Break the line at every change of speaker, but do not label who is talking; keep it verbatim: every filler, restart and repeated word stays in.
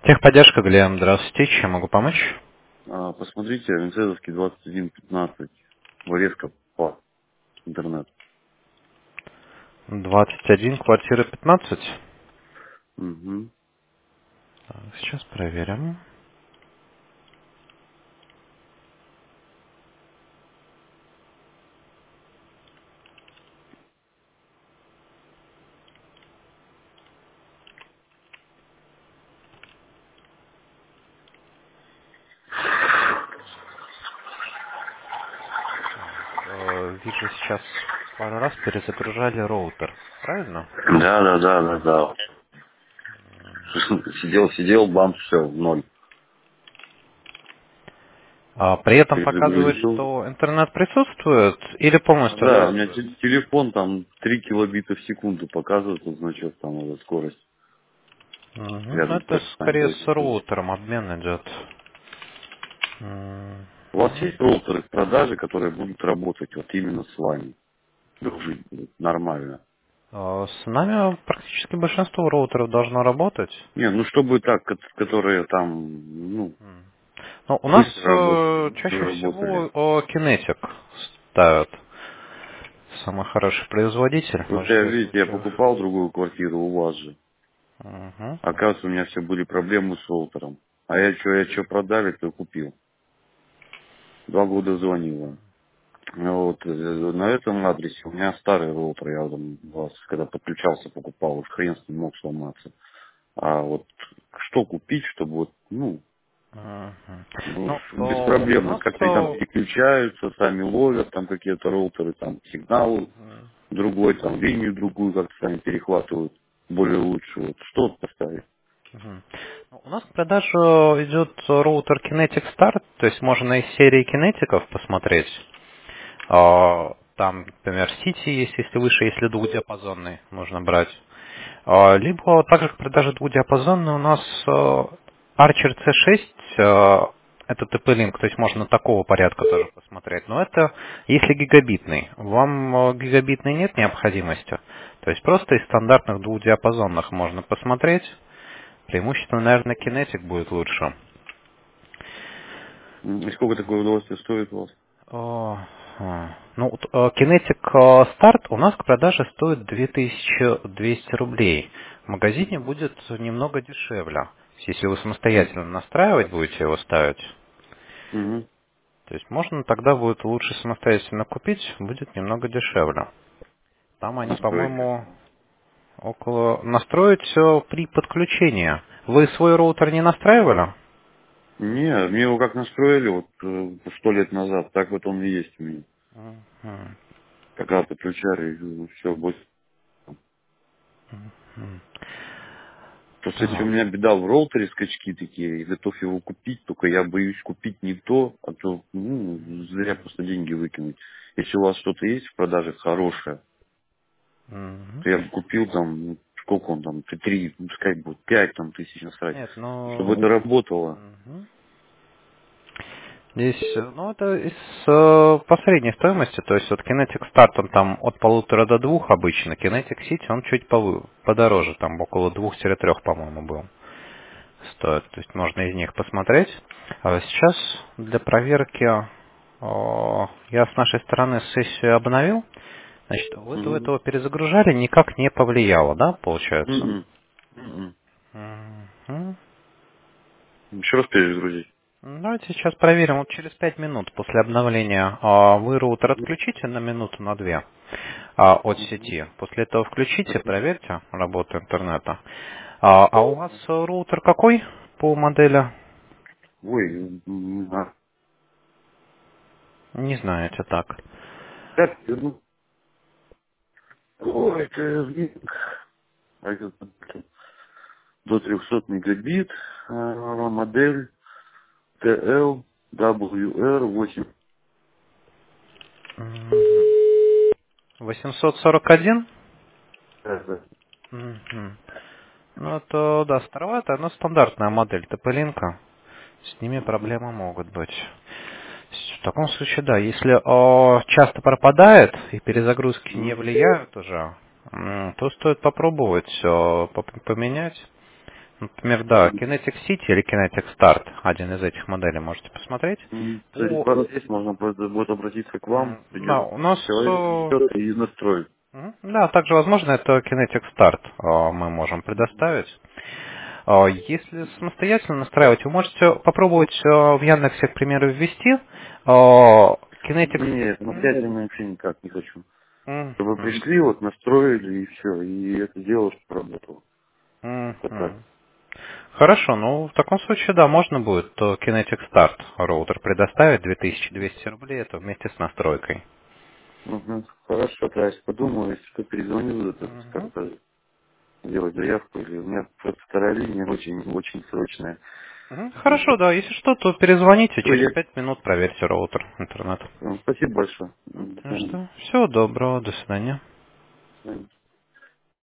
Техподдержка, Глеб, здравствуйте, чем могу помочь?
А, посмотрите, Винцезовский двадцать один пятнадцать, вырезка по интернет.
двадцать один, квартира пятнадцать.
Угу.
Так, сейчас проверим. Э, Вижу, сейчас пару раз перезагружали роутер, правильно?
Да, да, да, да, да. Сидел, сидел, бам, все, ноль.
А при этом показывает,
Перезагрузил.
что интернет присутствует или полностью
Да, у меня
отсутствует?
те- телефон там три килобита в секунду показывает, вот значок там эта скорость.
Мгм. Ну,
Рядом
это
прописание
скорее с
двадцать.
роутером обмен идет. М.
У вас есть роутеры в продаже, которые будут работать вот именно с вами? Дружить будут нормально.
А С нами практически большинство роутеров должно работать.
Не, ну чтобы так, ко- которые там, ну,
М. Ну, у нас
быстро работали,
э,
быстро
чаще
работали.
всего э, Kinetic ставят. Самый хороший производитель в
Вот я,
большинстве
видите, я
случаев.
покупал другую квартиру у вас же.
Мгм.
Оказывается, у меня все были проблемы с роутером. А я что, я что продали, то купил. Два года звонила. Ну вот, э, на этом адресе у меня старый роутер, я там у вас, когда подключался, покупал, уж хрен с ним мог сломаться. А вот что купить, чтобы вот, ну,
Мгм.
ну,
Ну, э, у
беспроблемно,
нас
как они там
э,
переключаются, сами ловят, там какие-то роутеры, там сигнал
мгм.
другой, там линию другую как-то сами перехватывают, более лучше. Вот что поставить?
Мгм. Ну, у нас в продажу идет роутер Kinetic Start, то есть можно из серии кинетиков посмотреть. А, Там, например, City есть, если выше, если двухдиапазонный нужно брать. А, Либо также к продаже двухдиапазонный у нас э, Archer си шесть, э, это ти пи-Link, то есть можно такого порядка тоже посмотреть. Но это если гигабитный. Вам э, гигабитный нет необходимости. То есть просто из стандартных двухдиапазонных можно посмотреть. Преимущественно, наверное, Kinetic будет лучше.
М, И сколько такое удовольствие стоит у вас?
О, а. Ну, вот, э, Kinetic э, Start у нас к продаже стоит две тысячи двести рублей. В магазине будет немного дешевле. Если вы самостоятельно настраивать будете его ставить,
Угу.
то есть можно тогда будет лучше самостоятельно купить, будет немного дешевле. Там они,
Настроить как?
по-моему, около... Настроить э, при подключении. Вы свой роутер не настраивали?
Не, мне его как настроили вот э, сто лет назад, так вот он и есть у меня.
Мгм.
Когда подключали, все, больше.
Мгм.
Просто если у
Так.
меня беда в роутере, скачки такие, и готов его купить, только я боюсь купить не то, а то, ну, зря просто деньги выкинуть. Если у вас что-то есть в продаже хорошее,
Мгм.
то я бы купил там, ну, сколько он там, три, ну, пускай будет пять там тысяч насрать,
Нет,
чтобы
ну...
это работало.
Мгм. Здесь, э, ну, это из э, по средней стоимости, то есть вот Kinetic Start он там от полутора до двух обычно, Kinetic City он чуть повы- подороже, там около двух-трех, по-моему, был стоит, то есть можно из них посмотреть. А сейчас для проверки э, я с нашей стороны сессию обновил, значит, вы до
Угу.
этого перезагружали, никак не повлияло, да, получается?
М-м. М-м.
Мгм.
Еще раз перезагрузить.
Ну, давайте сейчас проверим. Вот через пять минут после обновления а, вы роутер отключите на минуту, на две а, от сети. После этого включите, проверьте работу интернета. А, а у вас э, роутер какой по модели?
Ой, м, а,
Не знаете так.
как, ну, ой, это, а это до трехсот мегабит, а, модель ти эл дабл ю эр восемь.
Мгм. восемьсот сорок один?
Да, да.
Мгм. Ну, это, да, староватая, но стандартная модель Тополинка. С ними проблемы могут быть. В таком случае, да, если о, часто пропадает и перезагрузки не
М,
влияют уже, м, то стоит попробовать о, поп- поменять. Например, да, Kinetic City или Kinetic Start, один из этих моделей можете посмотреть.
М, То есть
По-
пару здесь можно будет будет обратиться к вам,
м, Да,
придет
у нас,
человек,
э,
идет и настроит.
мгм, да, также возможно это Kinetic Start э, мы можем предоставить. Э, Если самостоятельно настраивать, вы можете попробовать э, в Яндексе, к примеру, ввести э, Kinetic.
Нет,
М,
самостоятельно вообще никак не хочу.
м,
Чтобы
м,
пришли, вот настроили и все, и это дело, что работало.
м,
Вот так.
м. Хорошо, ну в таком случае, да, можно будет э, Kinetic Start роутер предоставить две тысячи двести рублей, это вместе с настройкой.
Угу. Хорошо, то есть подумаю, если что, перезвоню, это
Мгм.
как-то сделать заявку, или у меня просто вторая линия очень, очень срочная.
Мгм.
И
Хорошо, да, если что, то перезвоните,
все,
через
я...
пять минут проверьте роутер интернет.
Спасибо большое.
Ну
До
что,
свидания.
всего доброго, до свидания.
До свидания.